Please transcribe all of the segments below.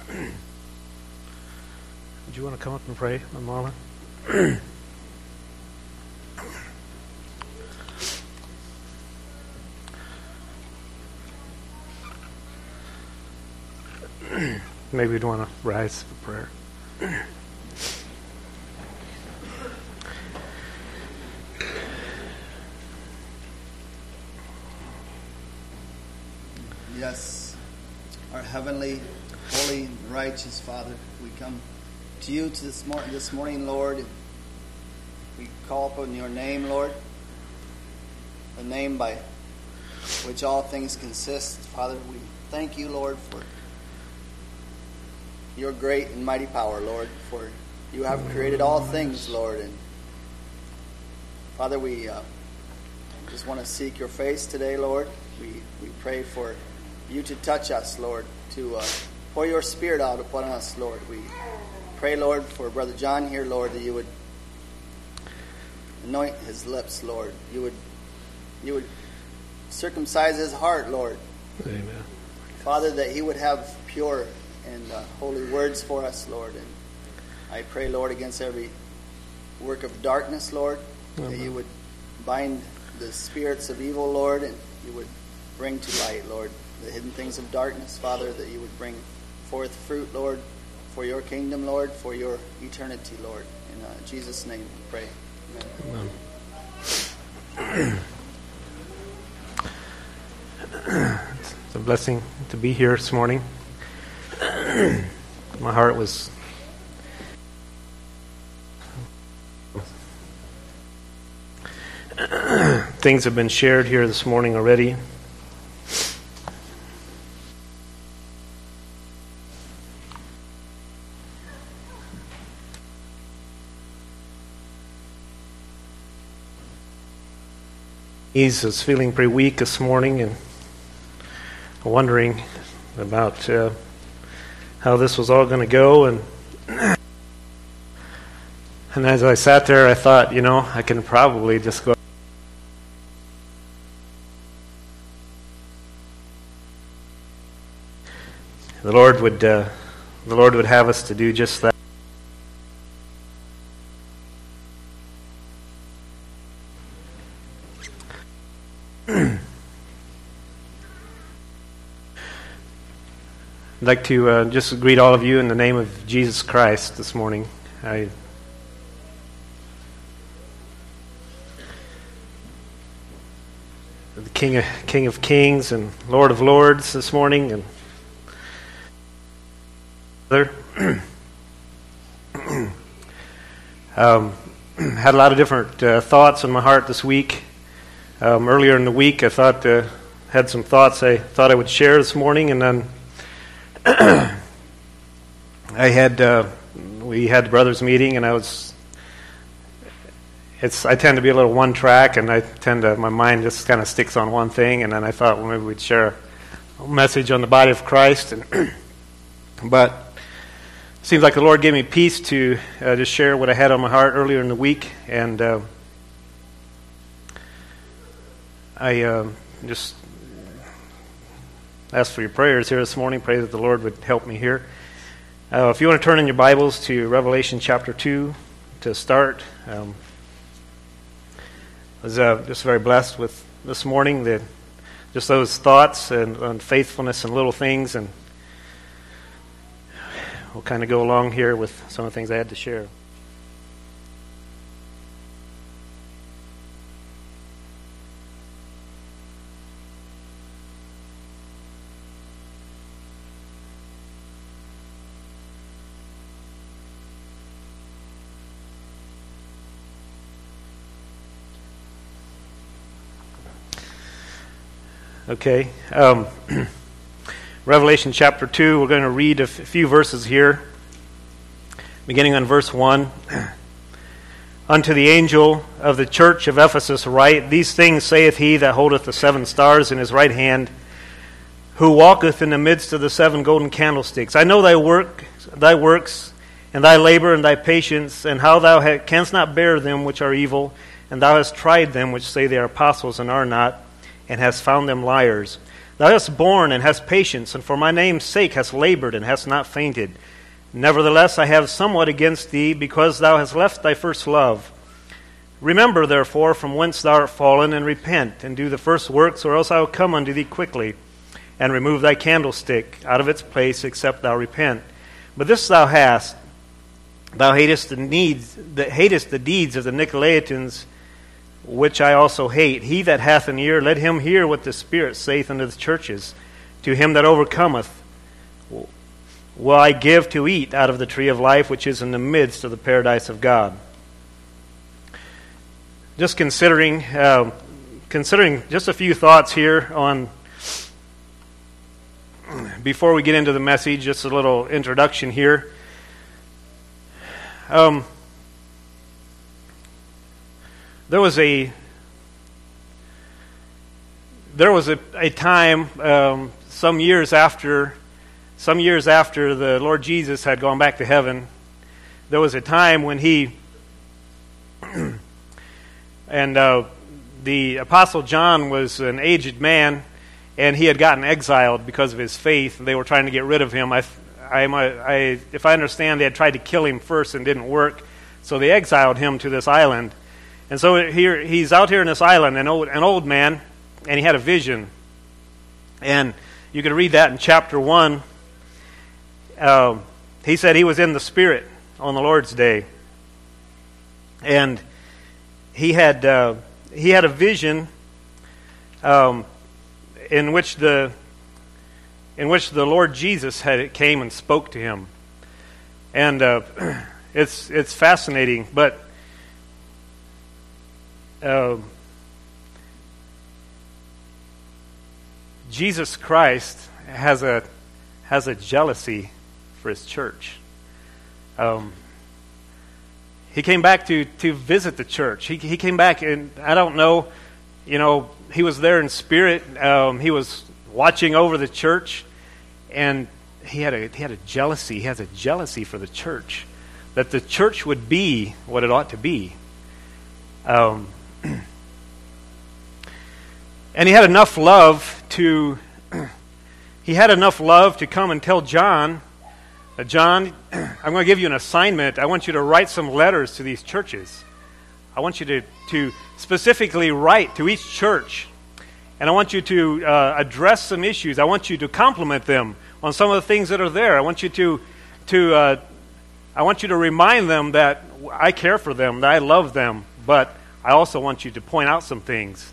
you want to come up and pray, Marlon? Maybe we'd want to rise for prayer. Yes, our heavenly, holy, and righteous Father, we come to you this morning, Lord. We call upon your name, Lord, the name by which all things consist. Father, we thank you, Lord, for your great and mighty power, Lord, for you have created all things, Lord. And Father, we just want to seek your face today, Lord. We pray for you to touch us, Lord, to pour your Spirit out upon us, Lord. We pray, Lord, for Brother John here, Lord, that you would anoint his lips, Lord. You would circumcise his heart, Lord. Amen. Father, that he would have pure and holy words for us, Lord. And I pray, Lord, against every work of darkness, Lord, that you would bind the spirits of evil, Lord, and you would bring to light, Lord, the hidden things of darkness, Father, that you would bring forth fruit, Lord, for your kingdom, Lord, for your eternity, Lord. In Jesus' name we pray. Amen. It's a blessing to be here this morning. My heart was things have been shared here this morning already. He was feeling pretty weak this morning and wondering about how this was all going to go. And as I sat there, I thought, I can probably just go. The Lord would have us to do just that. I'd like to just greet all of you in the name of Jesus Christ this morning. The King of Kings and Lord of Lords this morning, and had a lot of different thoughts in my heart this week. Earlier in the week, I thought had some thoughts I thought I would share this morning, and then we had the brothers meeting, and I tend to be a little one track, and my mind just kind of sticks on one thing, and then I thought, well, maybe we'd share a message on the body of Christ, but it seems like the Lord gave me peace to just share what I had on my heart earlier in the week, and I just ask for your prayers here this morning. Pray that the Lord would help me here. If you want to turn in your Bibles to Revelation chapter 2 to start. I was just very blessed with this morning, just those thoughts and faithfulness and little things, and we'll kind of go along here with some of the things I had to share. Okay, Revelation chapter 2, we're going to read a few verses here, beginning on verse 1. Unto the angel of the church of Ephesus write, These things saith he that holdeth the 7 stars in his right hand, who walketh in the midst of the 7 golden candlesticks. I know thy works, and thy labor, and thy patience, and how thou canst not bear them which are evil, and thou hast tried them which say they are apostles and are not, and hast found them liars, Thou hast borne and hast patience, and for my name's sake hast labored and hast not fainted. Nevertheless, I have somewhat against thee, because thou hast left thy first love. Remember, therefore, from whence thou art fallen, and repent, and do the first works, or else I will come unto thee quickly, and remove thy candlestick out of its place, except thou repent. But this thou hast, thou hatest the deeds of the Nicolaitans, which I also hate. He that hath an ear, let him hear what the Spirit saith unto the churches. To him that overcometh will I give to eat out of the tree of life, which is in the midst of the paradise of God. Just considering just a few thoughts here on, before we get into the message, just a little introduction here. There was a time some years after the Lord Jesus had gone back to heaven. There was a time when he and the Apostle John was an aged man, and he had gotten exiled because of his faith. They were trying to get rid of him. If I understand, they had tried to kill him first and didn't work, so they exiled him to this island. And so he's out here in this island, an old man, and he had a vision. And you can read that in chapter 1. He said he was in the Spirit on the Lord's day. And he had a vision in which the Lord Jesus came and spoke to him. And it's fascinating, but Jesus Christ has a jealousy for his church. He came back to visit the church. He came back, and I don't know, he was there in spirit. He was watching over the church, and he had a jealousy. He has a jealousy for the church, that the church would be what it ought to be. And he had enough love to come and tell John, John, I'm going to give you an assignment. I want you to write some letters to these churches. I want you to specifically write to each church, and I want you to address some issues. I want you to compliment them on some of the things that are there. I want you to remind them that I care for them, that I love them, but I also want you to point out some things.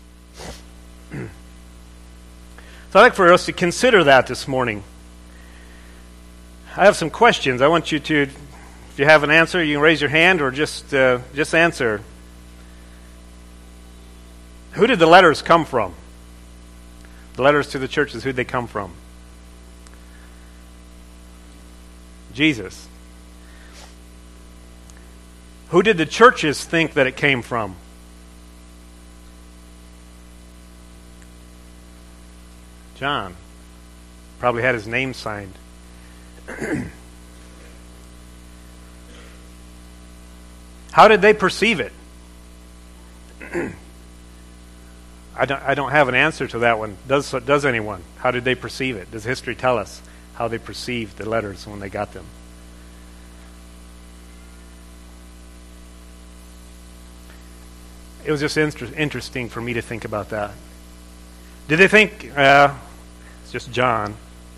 So I'd like for us to consider that this morning. I have some questions. I want you to, if you have an answer, you can raise your hand or just answer. Who did the letters come from? The letters to the churches, who'd they come from? Jesus. Who did the churches think that it came from? John. Probably had his name signed. How did they perceive it? I don't have an answer to that one. Does anyone? How did they perceive it? Does history tell us how they perceived the letters when they got them? It was just interesting for me to think about that. Did they think, it's just John.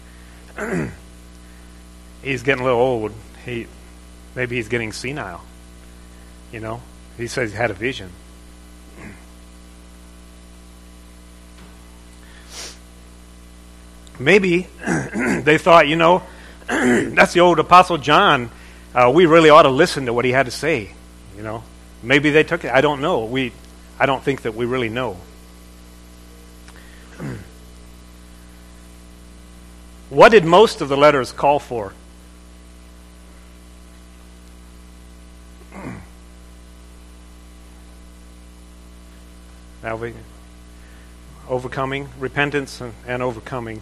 He's getting a little old. Maybe he's getting senile. He says he had a vision. Maybe they thought, that's the old Apostle John. We really ought to listen to what he had to say. Maybe they took it. I don't know. I don't think that we really know. What did most of the letters call for? Overcoming, repentance and overcoming.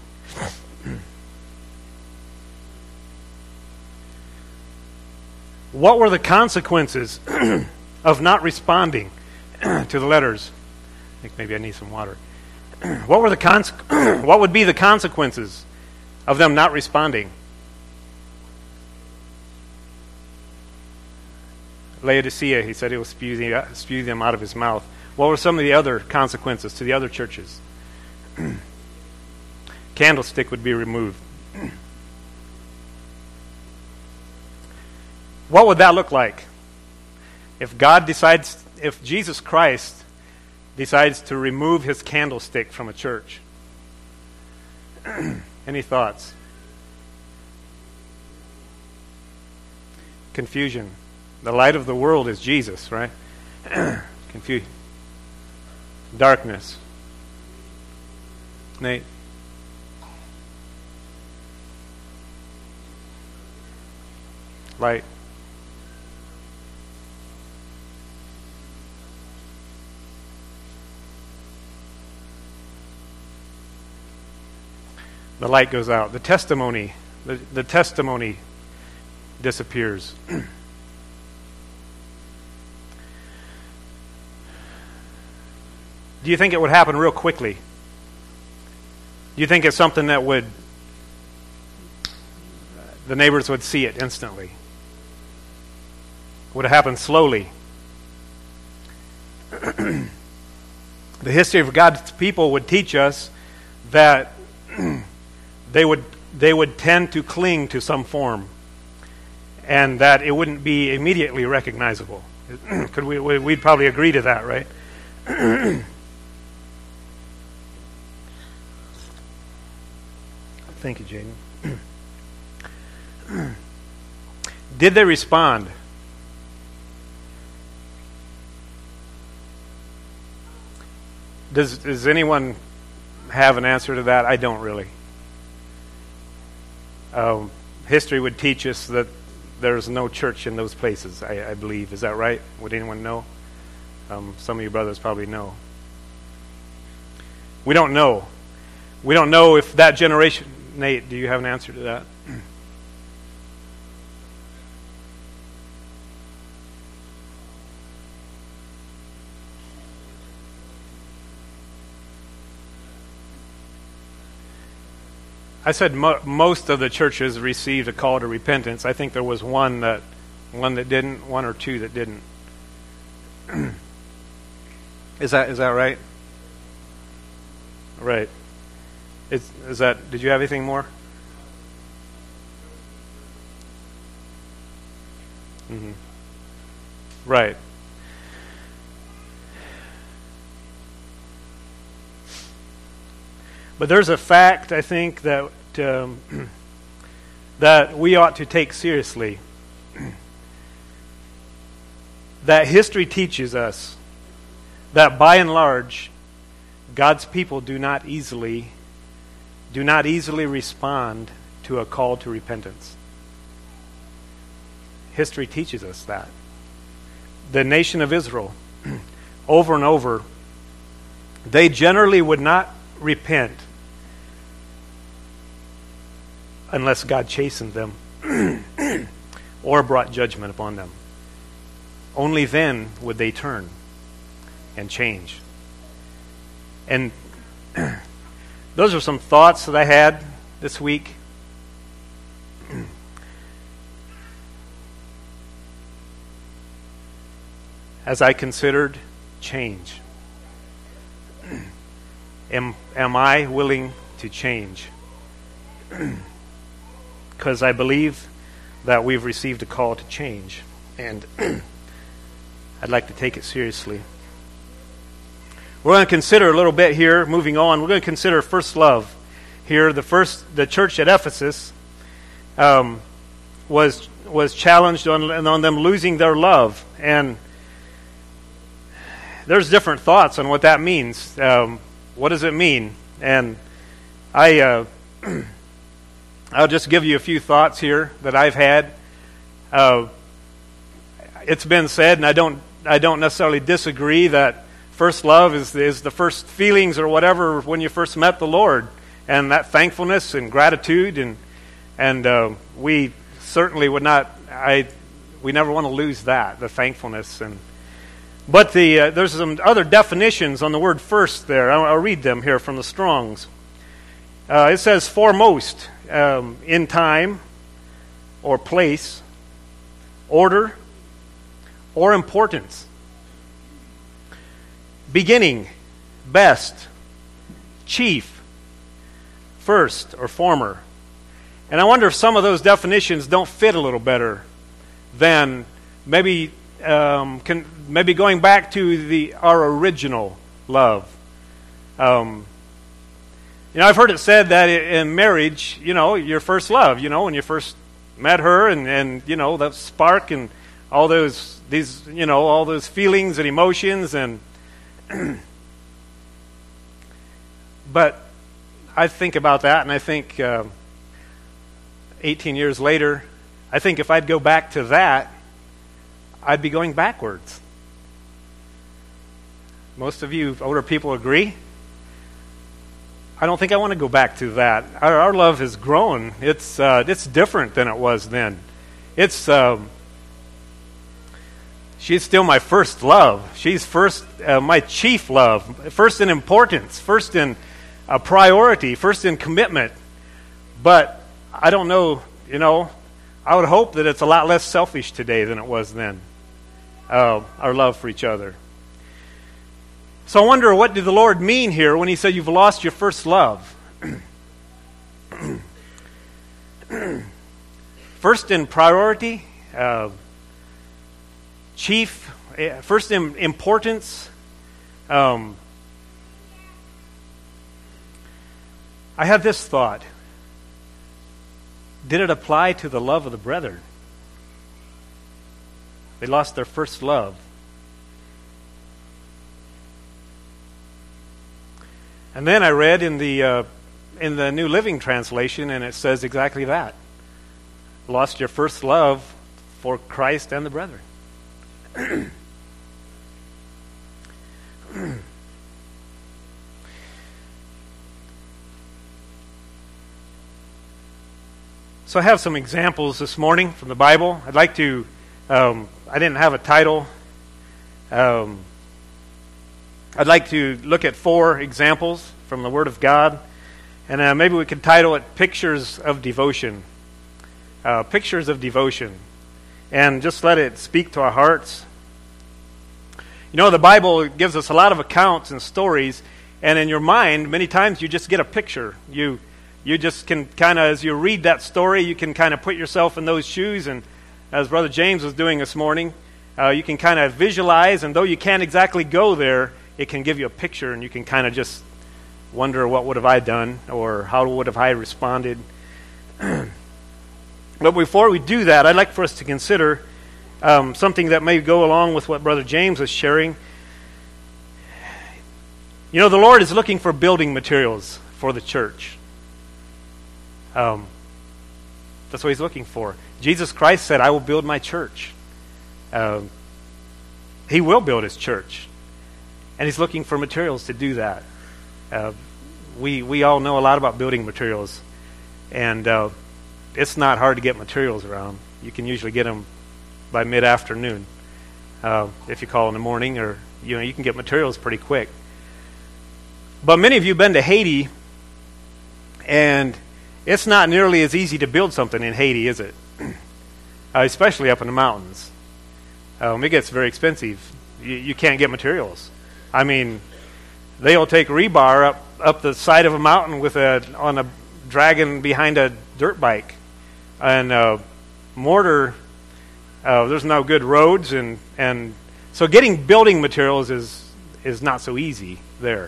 What were the consequences of not responding to the letters? I think maybe I need some water. What would be the consequences of them not responding? Laodicea, he said he will spew them out of his mouth. What were some of the other consequences to the other churches? Candlestick would be removed. What would that look like? If Jesus Christ decides to remove his candlestick from a church? Any thoughts? Confusion. The light of the world is Jesus, right? Confusion. Darkness. Nate? Light. The light goes out. The testimony disappears. Do you think it would happen real quickly? Do you think it's something that the neighbors would see it instantly? Would it happen slowly? The history of God's people would teach us that they would tend to cling to some form, and that it wouldn't be immediately recognizable. We'd probably agree to that, right? Thank you, Jaden. Did they respond? Does anyone have an answer to that? I don't really. History would teach us that there's no church in those places, I believe. Is that right? Would anyone know? Some of you brothers probably know. We don't know. We don't know if that generation... Nate, do you have an answer to that? I said most of the churches received a call to repentance. I think there was one that didn't, one or two that didn't. Is that right? Right. Is that? Did you have anything more? Mm-hmm. Right. But there's a fact, I think, that that we ought to take seriously. That history teaches us that by and large, God's people do not easily respond to a call to repentance. History teaches us that. The nation of Israel, over and over, they generally would not repent unless God chastened them or brought judgment upon them. Only then would they turn and change. And those are some thoughts that I had this week. As I considered change. Am I willing to change? Because I believe that we've received a call to change. And I'd like to take it seriously. We're going to consider a little bit here, moving on. We're going to consider first love here. The church at Ephesus was challenged on them losing their love. And there's different thoughts on what that means. What does it mean? And I'll just give you a few thoughts here that I've had. It's been said, and I don't necessarily disagree, that first love is the first feelings or whatever when you first met the Lord, and that thankfulness and gratitude, and we certainly would not. We never want to lose that, the thankfulness. And But there's some other definitions on the word first there. I'll read them here from the Strong's. It says foremost, in time or place, order, or importance. Beginning, best, chief, first, or former. And I wonder if some of those definitions don't fit a little better than maybe going back to our original love. I've heard it said that in marriage, your first love, when you first met her and that spark and all those feelings and emotions and but I think about that and I think 18 years later, I think if I'd go back to that, I'd be going backwards. Most of you older people agree? I don't think I want to go back to that. Our love has grown. It's different than it was then. She's still my first love. She's first my chief love. First in importance. First in priority. First in commitment. But I don't know. I would hope that it's a lot less selfish today than it was then. Our love for each other. So I wonder, what did the Lord mean here when he said you've lost your first love? First in priority, chief, first in importance. I had this thought. Did it apply to the love of the brethren? They lost their first love. And then I read in the New Living Translation, and it says exactly that. Lost your first love for Christ and the brethren. So I have some examples this morning from the Bible. I'd like to, I didn't have a title. I'd like to look at 4 examples from the Word of God, and maybe we could title it Pictures of Devotion. Pictures of Devotion. And just let it speak to our hearts. The Bible gives us a lot of accounts and stories, and in your mind, many times you just get a picture. You just can kind of, as you read that story, you can kind of put yourself in those shoes, and as Brother James was doing this morning, you can kind of visualize, and though you can't exactly go there, it can give you a picture, and you can kind of just wonder, what would have I done, or how would have I responded? But before we do that, I'd like for us to consider something that may go along with what Brother James was sharing. The Lord is looking for building materials for the church. That's what He's looking for. Jesus Christ said, I will build my church. He will build His church. And He's looking for materials to do that. We all know a lot about building materials. And it's not hard to get materials around. You can usually get them by mid-afternoon. If you call in the morning, or you can get materials pretty quick. But many of you have been to Haiti, and it's not nearly as easy to build something in Haiti, is it? Especially up in the mountains. It gets very expensive. You can't get materials. I mean, they'll take rebar up the side of a mountain on a dragon behind a dirt bike, and mortar. There's no good roads, and so getting building materials is not so easy there.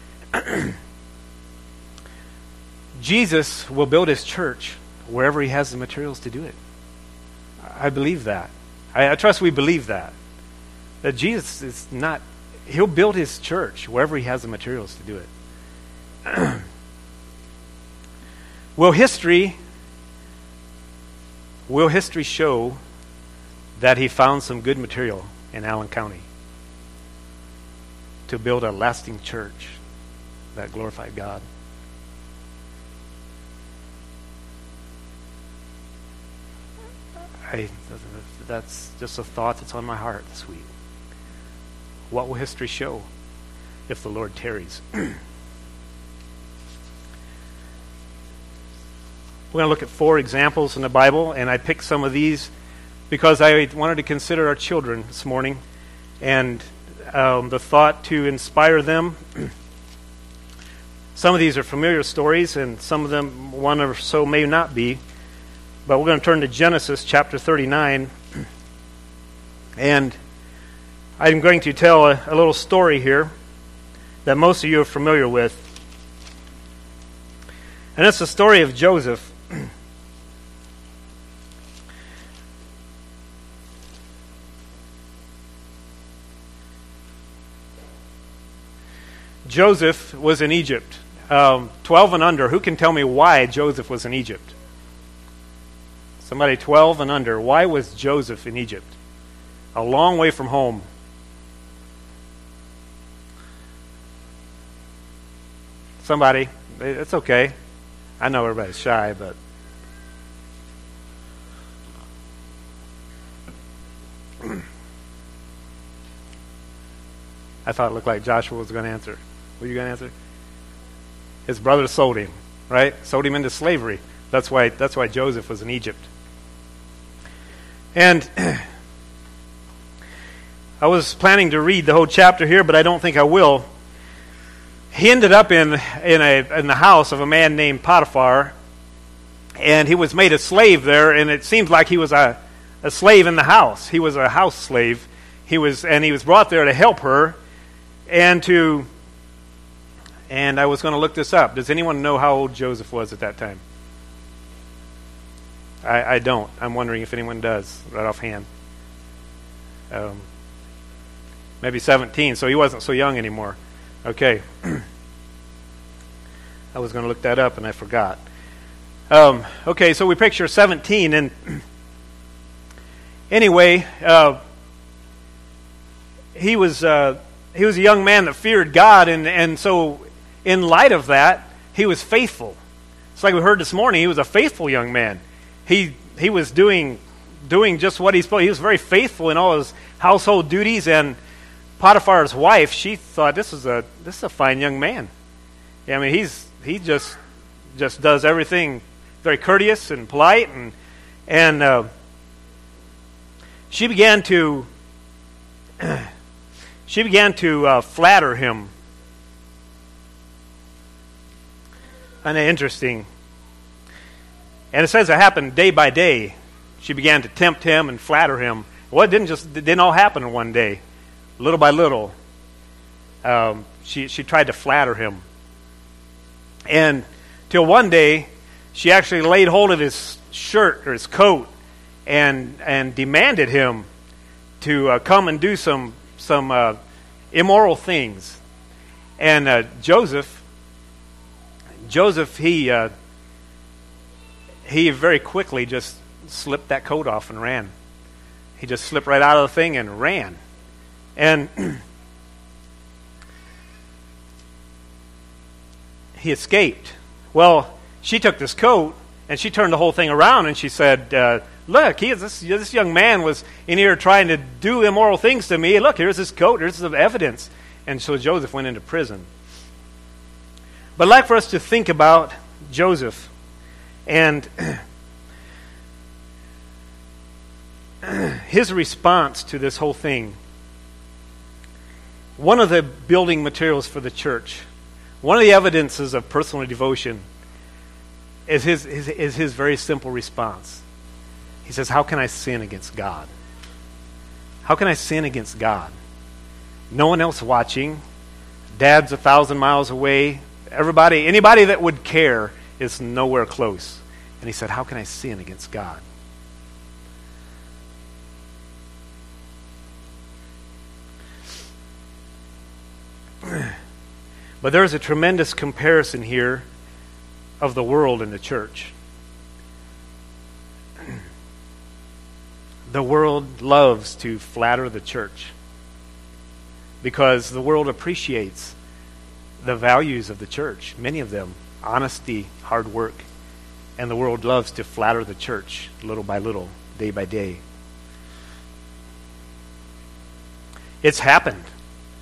Jesus will build His church wherever He has the materials to do it. I believe that. I trust we believe that Jesus is not. He'll build His church wherever He has the materials to do it. Will history show that He found some good material in Allen County to build a lasting church that glorified God? That's just a thought that's on my heart this week. What will history show if the Lord tarries? We're going to look at 4 examples in the Bible, and I picked some of these because I wanted to consider our children this morning and the thought to inspire them. Some of these are familiar stories, and some of them, one or so, may not be. But we're going to turn to Genesis chapter 39, and I'm going to tell a little story here that most of you are familiar with. And it's the story of Joseph. Joseph was in Egypt. 12 and under. Who can tell me why Joseph was in Egypt? Somebody 12 and under. Why was Joseph in Egypt? A long way from home. Somebody. It's okay. I know everybody's shy, but... I thought it looked like Joshua was going to answer. Were you going to answer? His brother sold him, right? Sold him into slavery. That's why Joseph was in Egypt. And I was planning to read the whole chapter here, but I don't think I will. He ended up in the house of a man named Potiphar, and he was made a slave there, and it seems like he was a slave in the house. He was a house slave. He was brought there to help her, and I was going to look this up. Does anyone know how old Joseph was at that time? I don't. I'm wondering if anyone does, right offhand. Maybe 17, so he wasn't so young anymore. Okay. I was going to look that up, and I forgot. Okay, so we picture 17, and anyway, he was a young man that feared God, and so in light of that, he was faithful. It's like we heard this morning, he was a faithful young man. He was doing just what he's supposed to. He was very faithful in all his household duties, and Potiphar's wife, she thought this is a fine young man. Yeah, I mean he just does everything very courteous and polite, and she began to flatter him. And interesting. And it says it happened day by day. She began to tempt him and flatter him. Well, it didn't all happen in one day. Little by little, she tried to flatter him. And till one day, she actually laid hold of his shirt or his coat and demanded him to come and do some immoral things. And Joseph, he very quickly just slipped that coat off and ran. He just slipped right out of the thing and ran. And he escaped. Well, she took this coat and she turned the whole thing around and she said, look, this young man was in here trying to do immoral things to me. Look, here's his coat. Here's some evidence. And so Joseph went into prison. But I'd like for us to think about Joseph and his response to this whole thing. One of the building materials for the church, one of the evidences of personal devotion is his very simple response. He says, how can I sin against God? How can I sin against God? No one else watching. Dad's 1,000 miles away. Anybody that would care is nowhere close. And he said, how can I sin against God? But there is a tremendous comparison here of the world and the church. The world loves to flatter the church because the world appreciates the values of the church, many of them, honesty, hard work, and the world loves to flatter the church little by little, day by day. It's happened.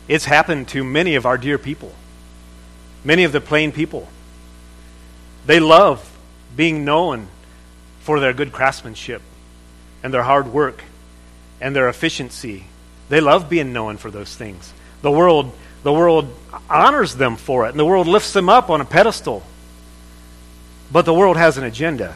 It's happened to many of our dear people, many of the plain people. They love being known for their good craftsmanship and their hard work and their efficiency. They love being known for those things. The world honors them for it, and the world lifts them up on a pedestal. But the world has an agenda.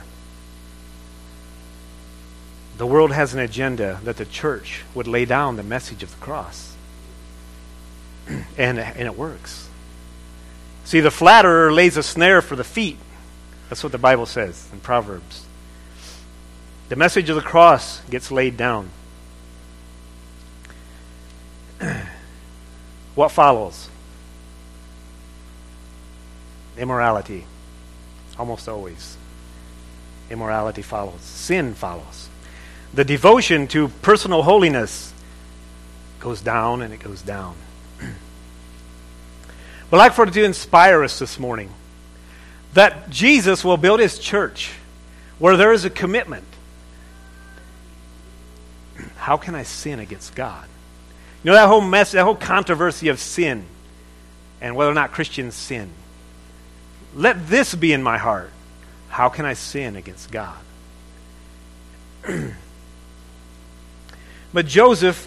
The world has an agenda that the church would lay down the message of the cross. And it works. See, the flatterer lays a snare for the feet. That's what the Bible says in Proverbs. The message of the cross gets laid down. What follows? Immorality. Almost always. Immorality follows. Sin follows. The devotion to personal holiness goes down and it goes down. But I'd like for it to inspire us this morning that Jesus will build his church where there is a commitment. How can I sin against God? You know, that whole mess, that whole controversy of sin and whether or not Christians sin. Let this be in my heart. How can I sin against God? But Joseph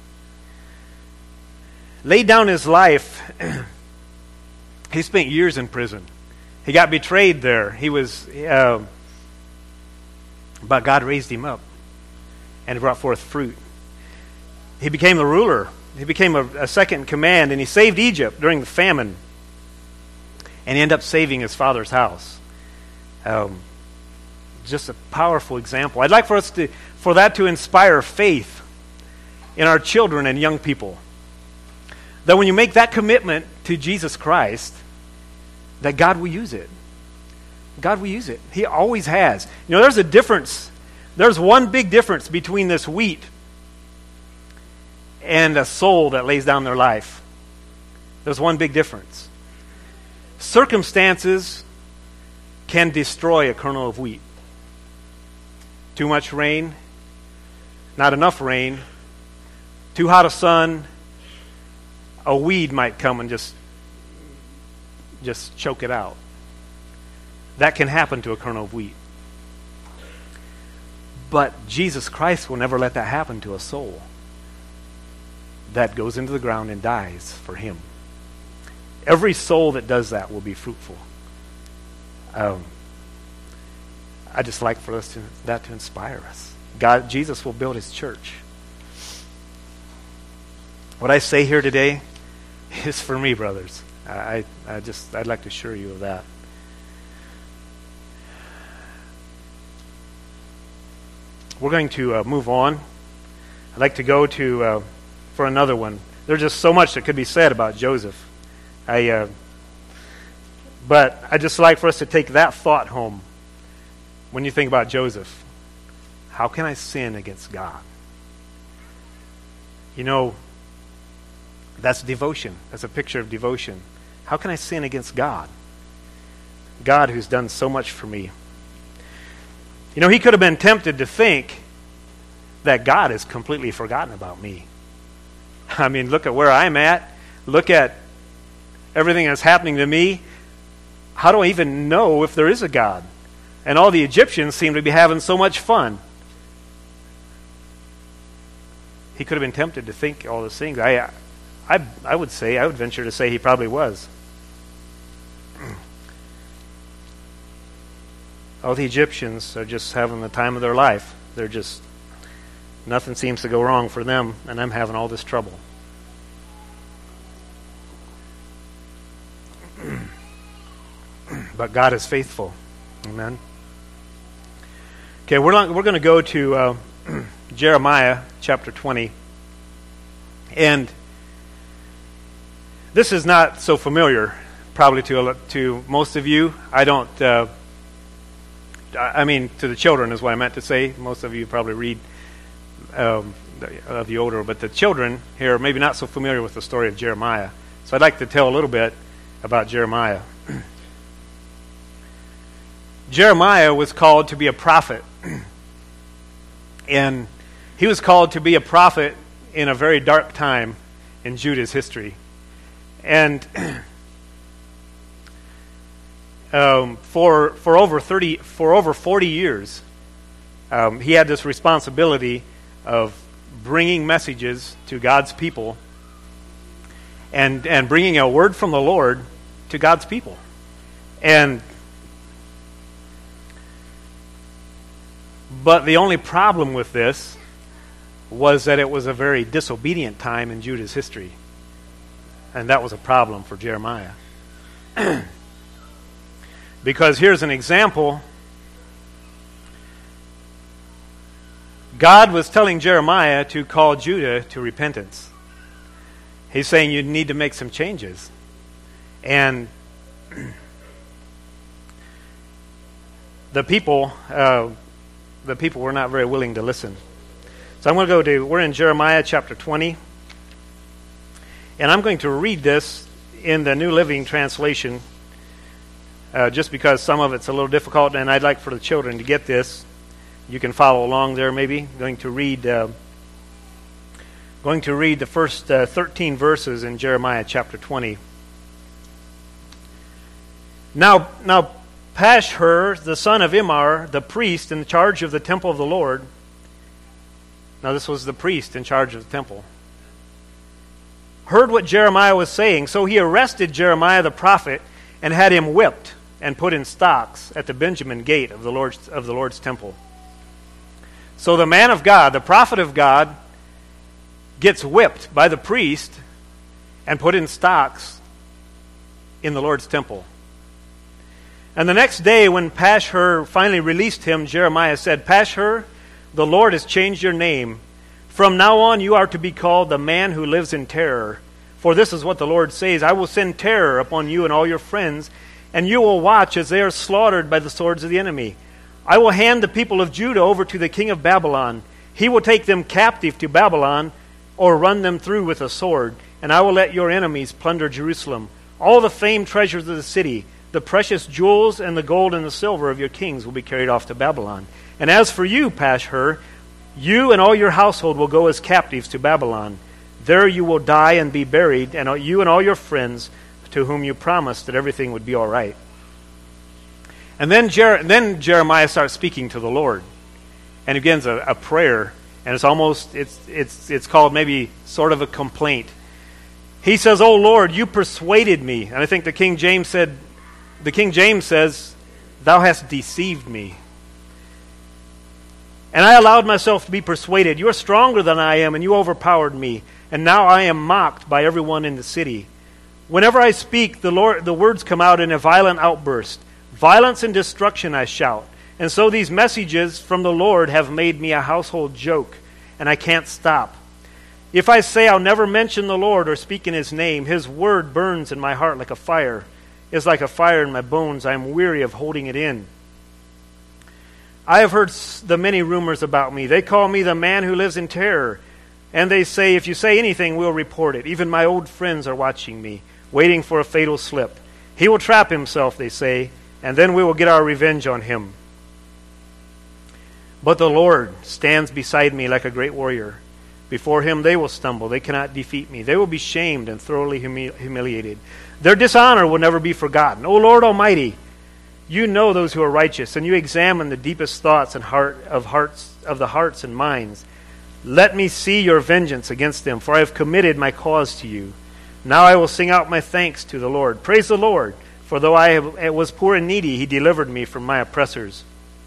laid down his life. He spent years in prison. He got betrayed there. He was, but God raised him up and brought forth fruit. He became the ruler. He became a second in command, and he saved Egypt during the famine. And he ended up saving his father's house. Just a powerful example. I'd like for that to inspire faith in our children and young people. That when you make that commitment to Jesus Christ, that God will use it. God will use it. He always has. You know, there's a difference. There's one big difference between this wheat and a soul that lays down their life. There's one big difference. Circumstances can destroy a kernel of wheat. Too much rain, not enough rain, too hot a sun, a weed might come and just choke it out. That can happen to a kernel of wheat. But Jesus Christ will never let that happen to a soul that goes into the ground and dies for him. Every soul that does that will be fruitful. I just like for that to inspire us. Jesus will build his church. What I say here today is for me, brothers. I'd like to assure you of that. We're going to move on. I'd like to go to for another one. There's just so much that could be said about Joseph. But I'd just like for us to take that thought home when you think about Joseph. How can I sin against God? You know, that's devotion. That's a picture of devotion. How can I sin against God? God who's done so much for me. You know, he could have been tempted to think that God has completely forgotten about me. I mean, look at where I'm at. Look at everything that's happening to me. How do I even know if there is a God? And all the Egyptians seem to be having so much fun. He could have been tempted to think all those things. I would venture to say he probably was. All the Egyptians are just having the time of their life. They're just, nothing seems to go wrong for them, and I'm having all this trouble. But God is faithful. Amen. Okay, we're going to go to Jeremiah chapter 20. And this is not so familiar, probably to most of you. To the children is what I meant to say. Most of you probably read of the older, but the children here are maybe not so familiar with the story of Jeremiah. So I'd like to tell a little bit about Jeremiah. Jeremiah was called to be a prophet. And he was called to be a prophet in a very dark time in Judah's history. And for over 40 years, he had this responsibility of bringing messages to God's people and bringing a word from the Lord to God's people. But the only problem with this was that it was a very disobedient time in Judah's history. And that was a problem for Jeremiah. Because here's an example. God was telling Jeremiah to call Judah to repentance. He's saying you need to make some changes. And the people were not very willing to listen. So I'm going to we're in Jeremiah chapter 20. And I'm going to read this in the New Living Translation, just because some of it's a little difficult, and I'd like for the children to get this. You can follow along there maybe. Going to read the first 13 verses in Jeremiah chapter 20. Now Pashhur, the son of Immer, the priest in charge of the temple of the Lord. Now this was the priest in charge of the temple. Heard what Jeremiah was saying, so he arrested Jeremiah the prophet and had him whipped and put in stocks at the Benjamin gate of the Lord's temple. So the man of God, the prophet of God, gets whipped by the priest and put in stocks in the Lord's temple. And the next day, when Pashhur finally released him, Jeremiah said, "Pashhur, the Lord has changed your name. From now on you are to be called the man who lives in terror. For this is what the Lord says, I will send terror upon you and all your friends, and you will watch as they are slaughtered by the swords of the enemy. I will hand the people of Judah over to the king of Babylon. He will take them captive to Babylon, or run them through with a sword, and I will let your enemies plunder Jerusalem. All the famed treasures of the city, the precious jewels and the gold and the silver of your kings will be carried off to Babylon. And as for you, Pashhur, you and all your household will go as captives to Babylon. There you will die and be buried, and you and all your friends to whom you promised that everything would be all right." And then Jeremiah starts speaking to the Lord, and begins a prayer, and it's called maybe sort of a complaint. He says, "Oh Lord, you persuaded me," and I think the King James says, "Thou hast deceived me. And I allowed myself to be persuaded. You are stronger than I am, and you overpowered me. And now I am mocked by everyone in the city. Whenever I speak, the words come out in a violent outburst. Violence and destruction I shout. And so these messages from the Lord have made me a household joke, and I can't stop. If I say I'll never mention the Lord or speak in His name, His word burns in my heart like a fire. It's like a fire in my bones. I am weary of holding it in. I have heard the many rumors about me. They call me the man who lives in terror. And they say, if you say anything, we'll report it. Even my old friends are watching me, waiting for a fatal slip. He will trap himself, they say, and then we will get our revenge on him. But the Lord stands beside me like a great warrior. Before Him they will stumble. They cannot defeat me. They will be shamed and thoroughly humiliated. Their dishonor will never be forgotten. O Lord Almighty, You know those who are righteous, and You examine the deepest thoughts and of the hearts and minds. Let me see Your vengeance against them, for I have committed my cause to You. Now I will sing out my thanks to the Lord. Praise the Lord, for though I was poor and needy, He delivered me from my oppressors."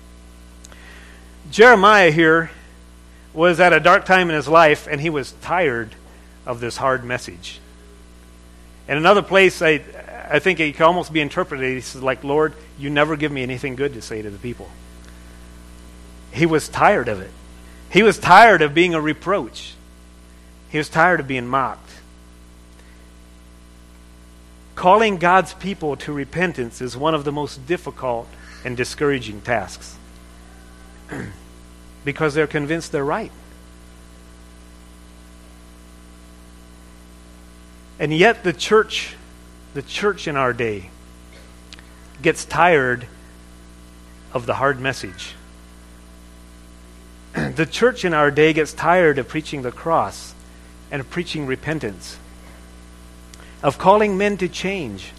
Jeremiah here was at a dark time in his life, and he was tired of this hard message. In another place, I think it can almost be interpreted, he says, like, "Lord, You never give me anything good to say to the people." He was tired of it. He was tired of being a reproach. He was tired of being mocked. Calling God's people to repentance is one of the most difficult and discouraging tasks. Because they're convinced they're right. And yet the church in our day gets tired of the hard message. The church in our day gets tired of preaching the cross and of preaching repentance of calling men to change.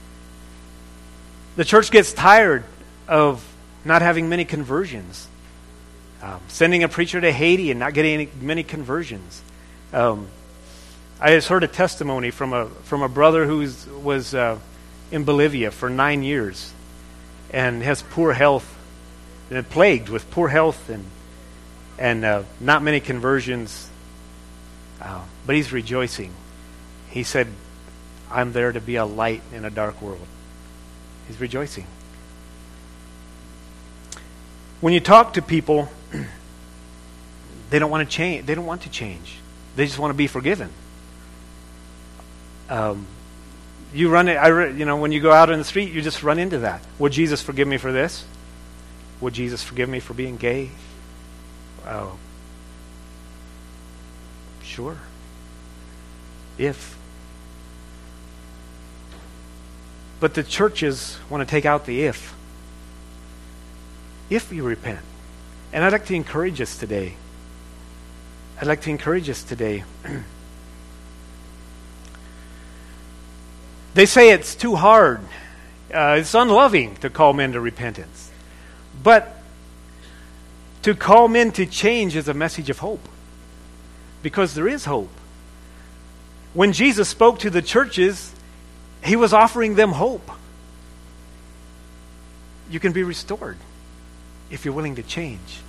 The church gets tired of not having many conversions. Sending a preacher to Haiti and not getting many conversions. I just heard a testimony from a brother who was in Bolivia for 9 years and has poor health, and plagued with poor health and not many conversions. But he's rejoicing. He said, "I'm there to be a light in a dark world." He's rejoicing. When you talk to people, they don't want to change. They don't want to change. They just want to be forgiven. You run it. When you go out on the street, you just run into that. Would Jesus forgive me for this? Would Jesus forgive me for being gay? Sure. But the churches want to take out the if. If you repent. And I'd like to encourage us today. They say it's too hard. It's unloving to call men to repentance. But to call men to change is a message of hope. Because there is hope. When Jesus spoke to the churches, he was offering them hope. You can be restored if you're willing to change.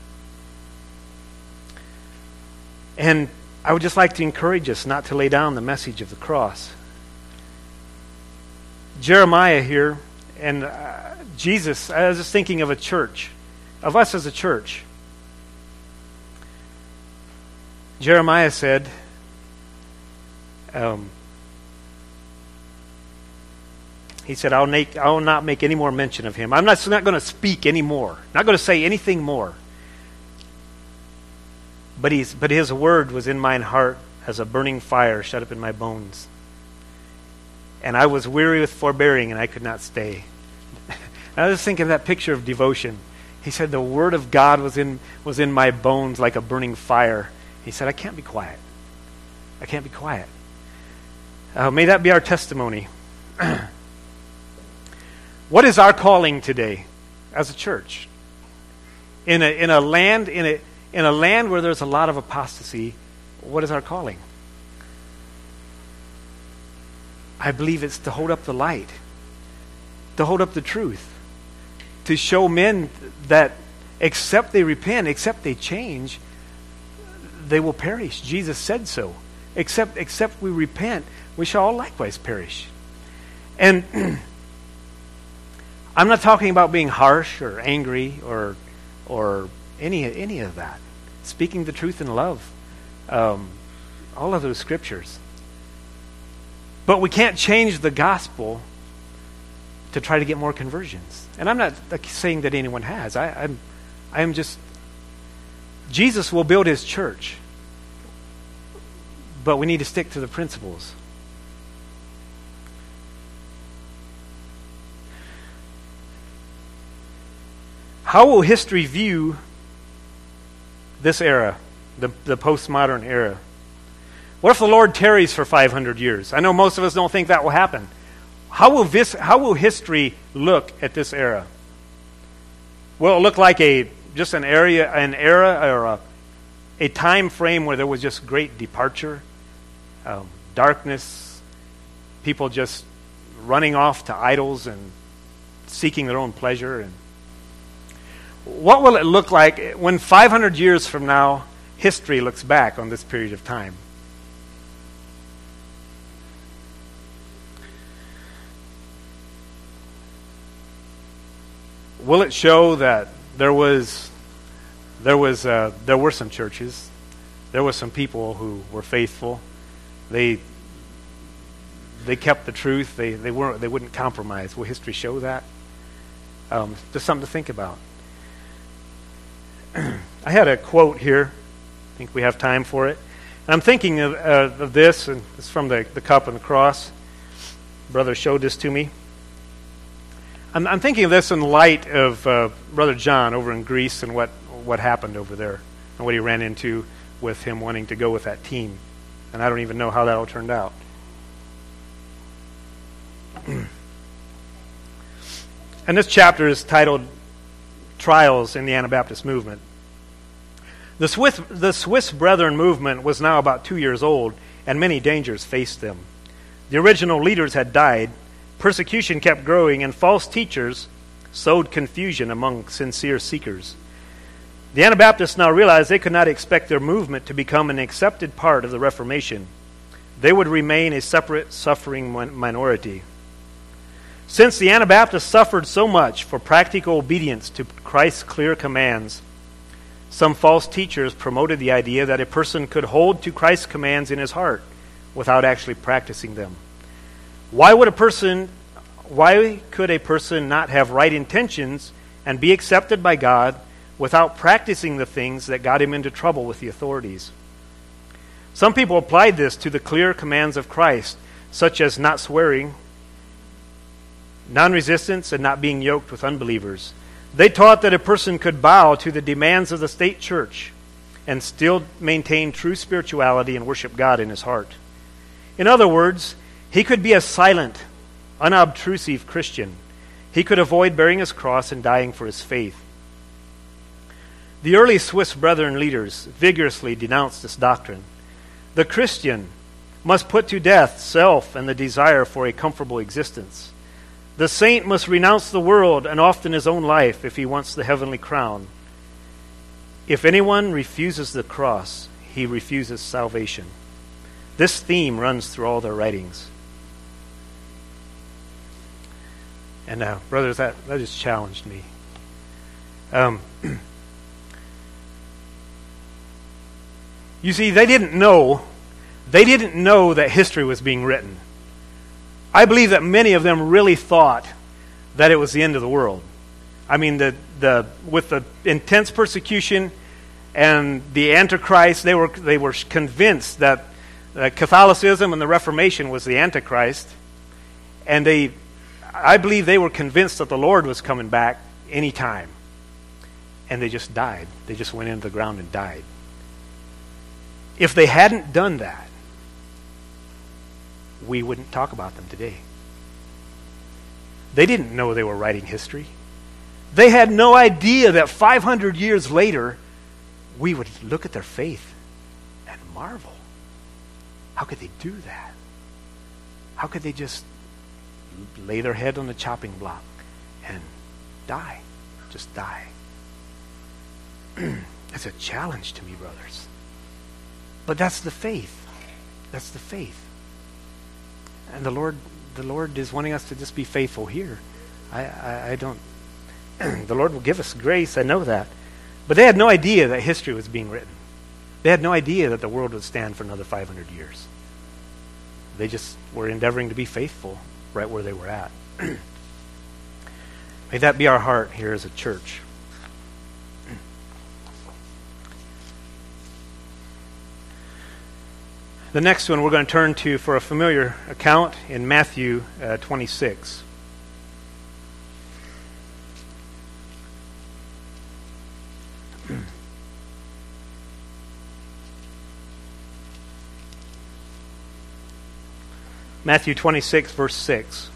And I would just like to encourage us not to lay down the message of the cross. Jeremiah here, and Jesus, I was just thinking of a church, of us as a church. Jeremiah said, he said, I will not make any more mention of him. I'm not going to speak anymore. Not going to say anything more. But his word was in mine heart as a burning fire shut up in my bones. And I was weary with forbearing, and I could not stay. I was thinking of that picture of devotion. He said, the word of God was in my bones like a burning fire. He said, I can't be quiet. I can't be quiet. May that be our testimony. What is our calling today as a church? In a land where there's a lot of apostasy, what is our calling? I believe it's to hold up the light, to hold up the truth, to show men that except they repent, except they change, they will perish. Jesus said so. Except we repent, we shall all likewise perish. And I'm not talking about being harsh or angry or any of that. Speaking the truth in love. All of those scriptures. But we can't change the gospel to try to get more conversions. And I'm not saying that anyone has. I am just... Jesus will build his church. But we need to stick to the principles. How will history view this era, the postmodern era? What if the Lord tarries for 500 years? I know most of us don't think that will happen. How will history look at this era? Will it look like an era or a time frame where there was just great departure, darkness, people just running off to idols and seeking their own pleasure? And what will it look like when 500 years from now history looks back on this period of time? Will it show that there were some churches, there were some people who were faithful, they kept the truth, they wouldn't compromise? Will history show that? Just something to think about. I had a quote here. I think we have time for it. And I'm thinking of this, and it's from the cup and the cross. Brother showed this to me. I'm thinking of this in light of Brother John over in Greece and what happened over there and what he ran into with him wanting to go with that team. And I don't even know how that all turned out. And this chapter is titled Trials in the Anabaptist Movement. The Swiss Brethren movement was now about 2 years old, and many dangers faced them. The original leaders had died, persecution kept growing, and false teachers sowed confusion among sincere seekers. The Anabaptists now realized they could not expect their movement to become an accepted part of the Reformation. They would remain a separate, suffering minority. Since the Anabaptists suffered so much for practical obedience to Christ's clear commands, some false teachers promoted the idea that a person could hold to Christ's commands in his heart without actually practicing them. Why could a person not have right intentions and be accepted by God without practicing the things that got him into trouble with the authorities? Some people applied this to the clear commands of Christ, such as not swearing, non-resistance, and not being yoked with unbelievers. They taught that a person could bow to the demands of the state church and still maintain true spirituality and worship God in his heart. In other words, he could be a silent, unobtrusive Christian. He could avoid bearing his cross and dying for his faith. The early Swiss Brethren leaders vigorously denounced this doctrine. The Christian must put to death self and the desire for a comfortable existence. The saint must renounce the world and often his own life if he wants the heavenly crown. If anyone refuses the cross, he refuses salvation. This theme runs through all their writings. And brothers, that just challenged me. You see, they didn't know that history was being written. I believe that many of them really thought that it was the end of the world. I mean, with the intense persecution and the Antichrist, they were convinced that Catholicism and the Reformation was the Antichrist, and I believe they were convinced that the Lord was coming back any time, and they just died. They just went into the ground and died. If they hadn't done that, we wouldn't talk about them today. They didn't know they were writing history. They had no idea that 500 years later, we would look at their faith and marvel. How could they do that? How could they just lay their head on the chopping block and die? Just die. It's a challenge to me, brothers. But that's the faith. That's the faith. And the Lord is wanting us to just be faithful here. I don't. The Lord will give us grace. I know that. But they had no idea that history was being written. They had no idea that the world would stand for another 500 years. They just were endeavoring to be faithful right where they were at. May that be our heart here as a church. The next one we're going to turn to for a familiar account in Matthew 26. Matthew 26, verse 6.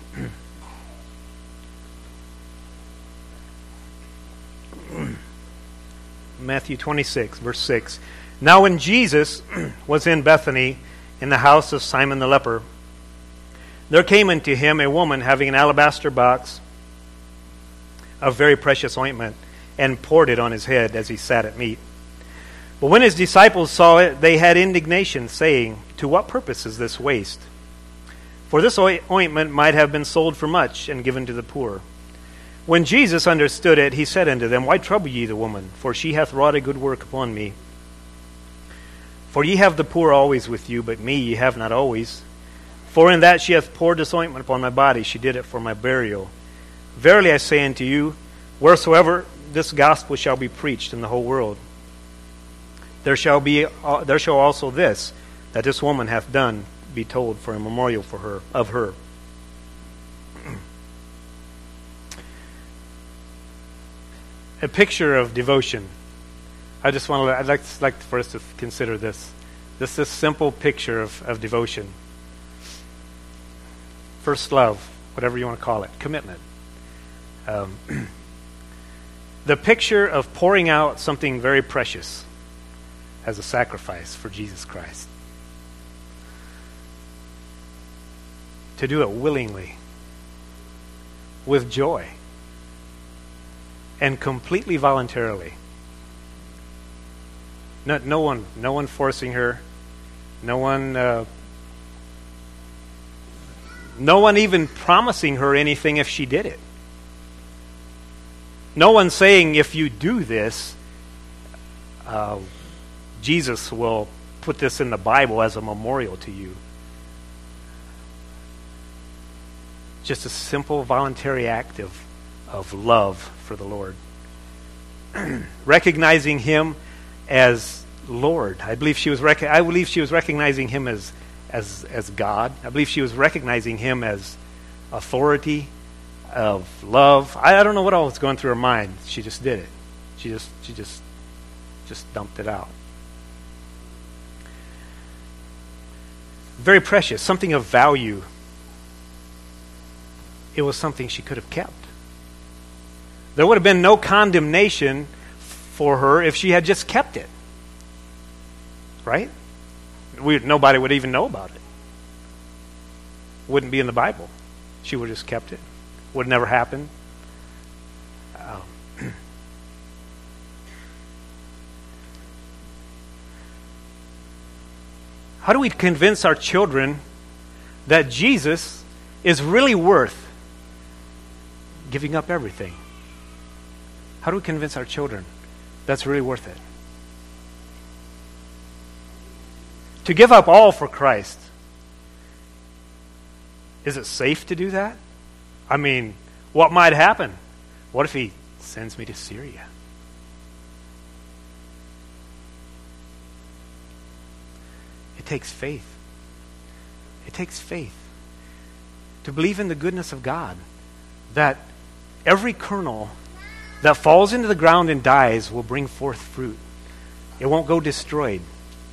Matthew 26, verse 6. Now when Jesus was in Bethany, in the house of Simon the leper, there came unto him a woman having an alabaster box of very precious ointment, and poured it on his head as he sat at meat. But when his disciples saw it, they had indignation, saying, To what purpose is this waste? For this ointment might have been sold for much, and given to the poor. When Jesus understood it, he said unto them, Why trouble ye the woman? For she hath wrought a good work upon me. For ye have the poor always with you, but me ye have not always. For in that she hath poured this ointment upon my body, she did it for my burial. Verily I say unto you, wheresoever this gospel shall be preached in the whole world, there shall also this, that this woman hath done, be told for a memorial of her. A picture of devotion. I'd like for us to consider this. This simple picture of devotion. First love, whatever you want to call it, commitment. Um, the picture of pouring out something very precious as a sacrifice for Jesus Christ. To do it willingly, with joy, and completely voluntarily. No one forcing her. No one even promising her anything if she did it. No one saying, if you do this, Jesus will put this in the Bible as a memorial to you. Just a simple voluntary act of love for the Lord. Recognizing Him as Lord. I believe she was recognizing Him as God. I believe she was recognizing Him as authority, of love. I don't know what all was going through her mind. She just did it. She just dumped it out. Very precious, something of value. It was something she could have kept. There would have been no condemnation for her if she had just kept it. Right? Nobody would even know about it. Wouldn't be in the Bible. She would have just kept it. Would never happen. How do we convince our children that Jesus is really worth giving up everything? How do we convince our children that's really worth it? To give up all for Christ. Is it safe to do that? I mean, what might happen? What if He sends me to Syria? It takes faith. It takes faith to believe in the goodness of God, that every kernel that falls into the ground and dies will bring forth fruit. It won't go destroyed.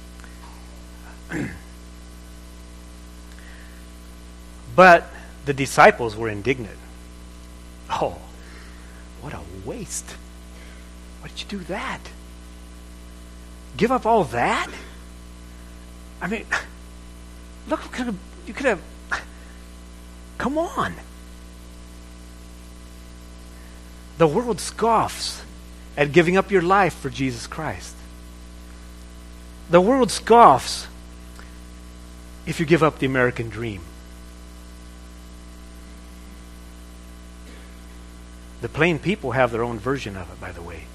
But the disciples were indignant. Oh, what a waste. Why did you do that? Give up all that? I mean, look, you could have, come on. The world scoffs at giving up your life for Jesus Christ. The world scoffs if you give up the American dream. The plain people have their own version of it, by the way.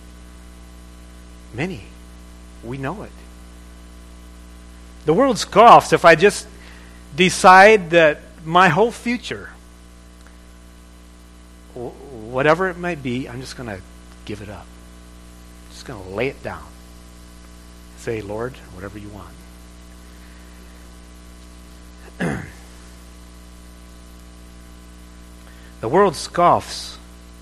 Many. We know it. The world scoffs if I just decide that my whole future, whatever it might be, I'm just going to give it up. I'm just going to lay it down. Say, Lord, whatever you want. The world scoffs,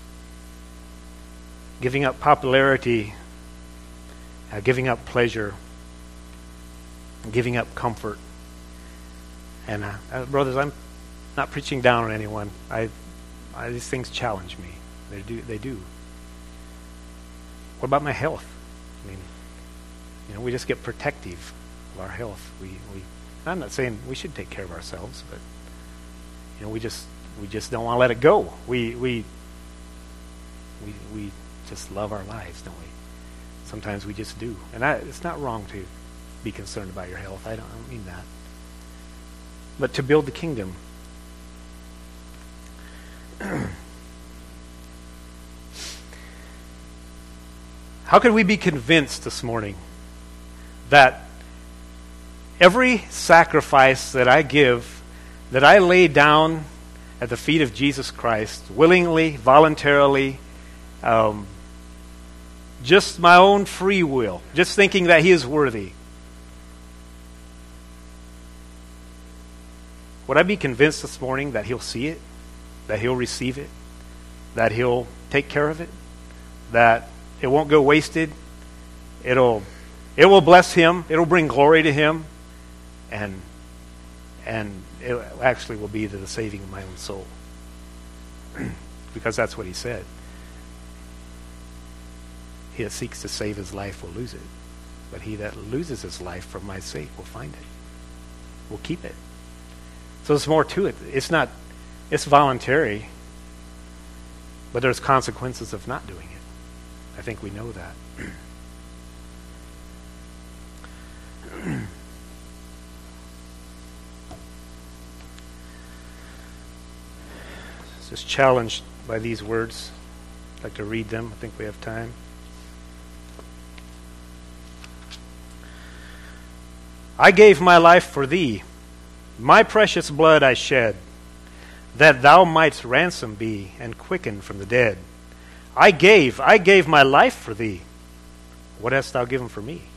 giving up popularity, giving up pleasure, giving up comfort. And brothers, I'm not preaching down on anyone. These things challenge me. They do. What about my health? I mean, we just get protective of our health. I'm not saying we should take care of ourselves, but we just don't want to let it go. We just love our lives, don't we? Sometimes we just do, and it's not wrong to be concerned about your health. I don't mean that, but to build the kingdom. How could we be convinced this morning that every sacrifice that I give, that I lay down at the feet of Jesus Christ, willingly, voluntarily, just my own free will, just thinking that He is worthy, would I be convinced this morning that He'll see it, that He'll receive it, that He'll take care of it, that it won't go wasted, it will bless Him, it'll bring glory to Him, and it actually will be to the saving of my own soul? because that's what he said. He that seeks to save his life will lose it, but he that loses his life for my sake will find it, will keep it. So there's more to it. It's voluntary, but there's consequences of not doing it. I think we know that. Just challenged by these words. I'd like to read them. I think we have time. I gave my life for thee. My precious blood I shed, that thou mightst ransom be and quicken from the dead. I gave my life for thee. What hast thou given for me?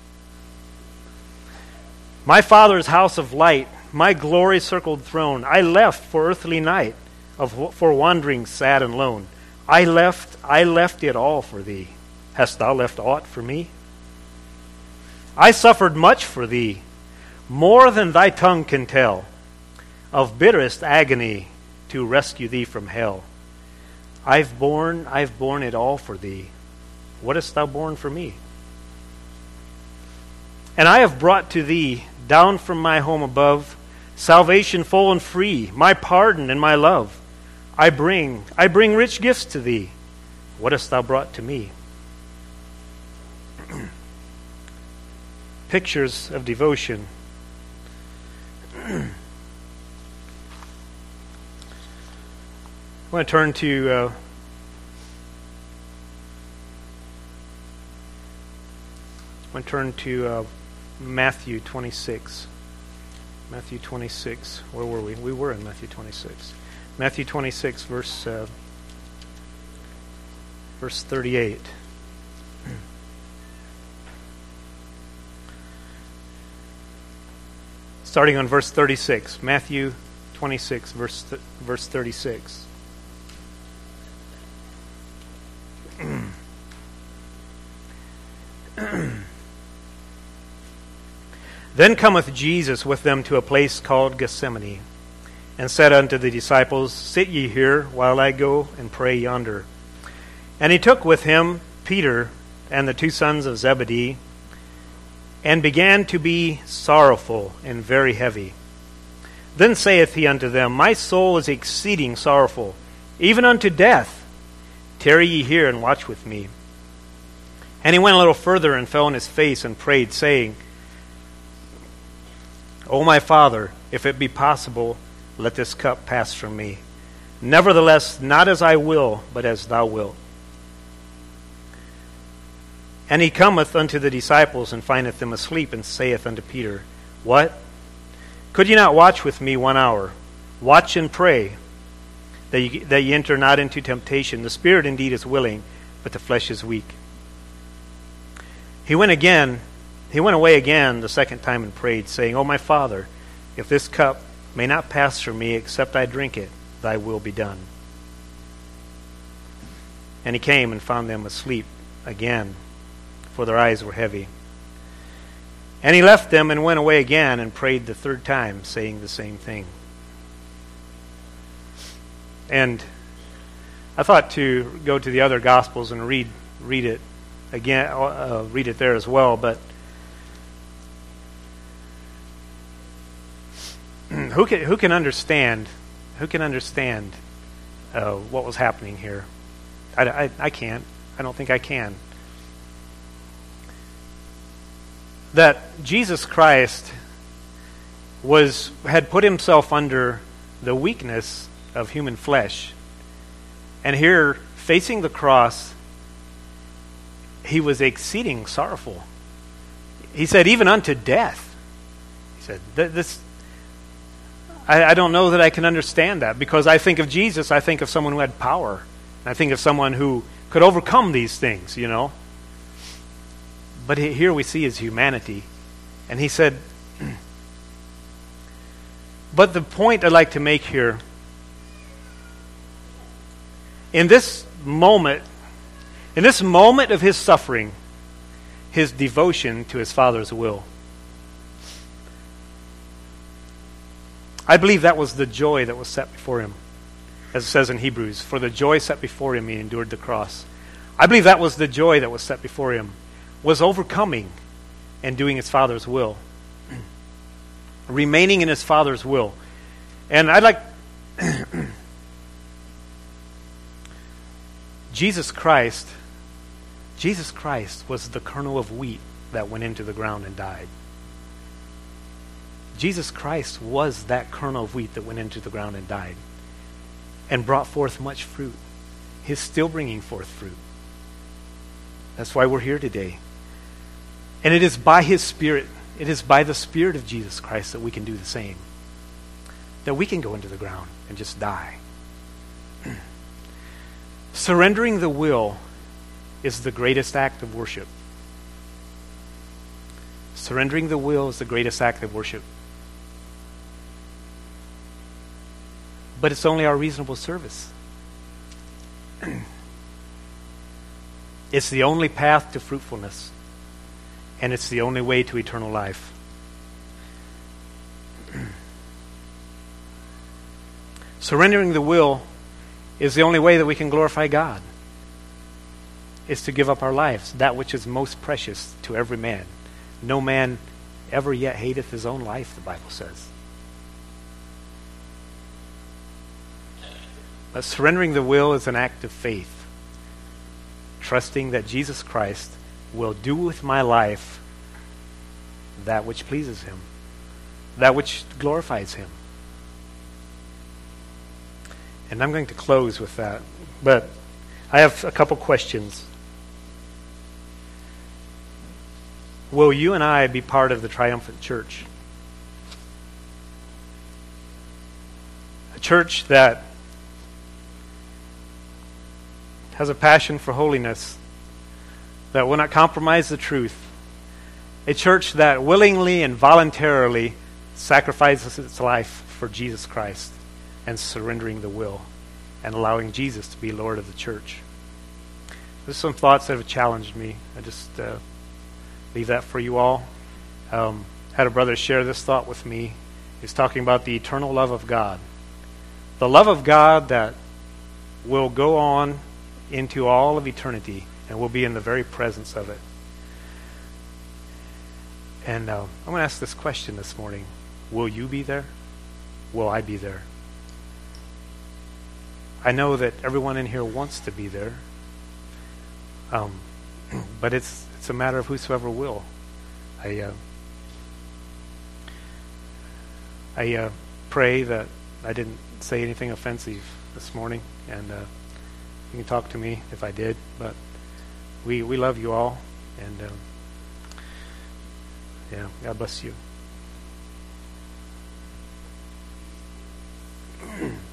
My Father's house of light, my glory-circled throne, I left for earthly night, for wandering sad and lone. I left it all for thee. Hast thou left aught for me? I suffered much for thee, more than thy tongue can tell, of bitterest agony to rescue thee from hell. I've borne it all for thee. What hast thou borne for me? And I have brought to thee, down from my home above, salvation full and free, my pardon and my love. I bring rich gifts to thee. What hast thou brought to me? Pictures of devotion. I want to turn to Matthew 26. Matthew 26. Where were we? We were in Matthew 26. Matthew 26, verse 38. Starting on verse 36. Matthew 26, verse 36. Then cometh Jesus with them to a place called Gethsemane, and said unto the disciples, Sit ye here, while I go and pray yonder. And he took with him Peter and the two sons of Zebedee, and began to be sorrowful and very heavy. Then saith he unto them, My soul is exceeding sorrowful, even unto death. Tarry ye here and watch with me. And he went a little further and fell on his face and prayed, saying, O my Father, if it be possible, let this cup pass from me. Nevertheless, not as I will, but as thou wilt. And he cometh unto the disciples, and findeth them asleep, and saith unto Peter, What? Could ye not watch with me 1 hour? Watch and pray, that ye enter not into temptation. The spirit indeed is willing, but the flesh is weak. He went away again the second time and prayed, saying, O my Father, if this cup may not pass from me, except I drink it, thy will be done. And he came and found them asleep again, for their eyes were heavy. And he left them and went away again and prayed the third time, saying the same thing. And I thought to go to the other Gospels and read it again, read it there as well, but who can understand what was happening here? I can't. I don't think I can. That Jesus Christ had put himself under the weakness of human flesh, and here, facing the cross, he was exceeding sorrowful. He said, even unto death. He said, this. I don't know that I can understand that, because I think of Jesus, I think of someone who had power. I think of someone who could overcome these things, you know. But here we see his humanity. And he said, but the point I'd like to make here, in this moment of his suffering, his devotion to his Father's will, I believe that was the joy that was set before him. as it says in Hebrews, for the joy set before him, he endured the cross. I believe that was the joy that was set before him, was overcoming and doing his Father's will. Remaining in his Father's will. And I'd like... Jesus Christ was the kernel of wheat that went into the ground and died. Jesus Christ was that kernel of wheat that went into the ground and died and brought forth much fruit. He's still bringing forth fruit. That's why we're here today. And it is by his Spirit, it is by the Spirit of Jesus Christ that we can do the same. That we can go into the ground and just die. Surrendering the will is the greatest act of worship. Surrendering the will is the greatest act of worship. But it's only our reasonable service. It's the only path to fruitfulness. And it's the only way to eternal life. Surrendering the will is the only way that we can glorify God. Is to give up our lives, that which is most precious to every man. No man ever yet hateth his own life, the Bible says. But surrendering the will is an act of faith. Trusting that Jesus Christ will do with my life that which pleases him. That which glorifies him. And I'm going to close with that. But I have a couple questions. Will you and I be part of the triumphant church? A church that has a passion for holiness, that will not compromise the truth. A church that willingly and voluntarily sacrifices its life for Jesus Christ and surrendering the will and allowing Jesus to be Lord of the church. There's some thoughts that have challenged me. I just leave that for you all. Had a brother share this thought with me. He's talking about the eternal love of God. The love of God that will go on into all of eternity and will be in the very presence of it. And I'm going to ask this question this morning. Will you be there? Will I be there? I know that everyone in here wants to be there. But it's a matter of whosoever will. I pray that I didn't say anything offensive this morning, and you can talk to me if I did. But we love you all, and God bless you.